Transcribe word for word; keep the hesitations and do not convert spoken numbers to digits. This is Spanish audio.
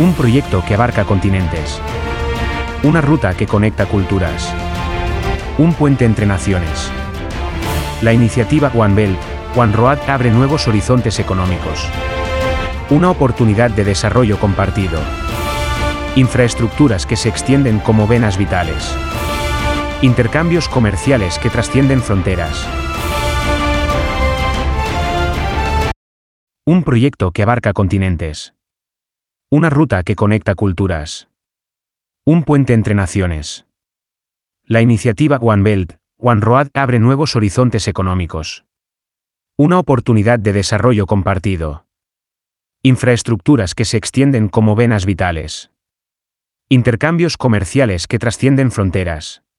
Un proyecto que abarca continentes. Una ruta que conecta culturas. Un puente entre naciones. La iniciativa One Belt, One Road abre nuevos horizontes económicos. Una oportunidad de desarrollo compartido. Infraestructuras que se extienden como venas vitales. Intercambios comerciales que trascienden fronteras. Un proyecto que abarca continentes. Una ruta que conecta culturas. Un puente entre naciones. La iniciativa One Belt, One Road abre nuevos horizontes económicos. Una oportunidad de desarrollo compartido. Infraestructuras que se extienden como venas vitales. Intercambios comerciales que trascienden fronteras.